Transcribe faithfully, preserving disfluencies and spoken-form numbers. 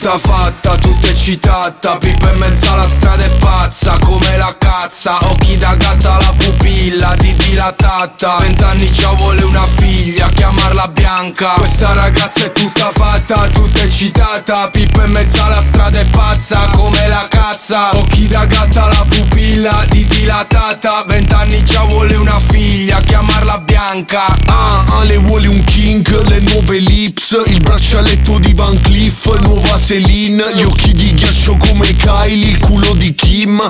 tutta fatta, tutta eccitata, pipa in mezzo alla strada è pazza come la cazza, occhi da gatta, la pupilla di dilatata, vent'anni già vuole una figlia, chiamarla Bianca. Questa ragazza è tutta fatta, tutta eccitata, pipa in mezzo alla strada è pazza come la cazza, occhi da gatta, la pupilla di dilatata, vent'anni già vuole una figlia, chiamarla Bianca. Ah, ah, le vuole un king, le nuove lips, il braccialetto di Van Cleef, nuova Celine, gli occhi di ghiaccio come Kylie, il culo di Kim,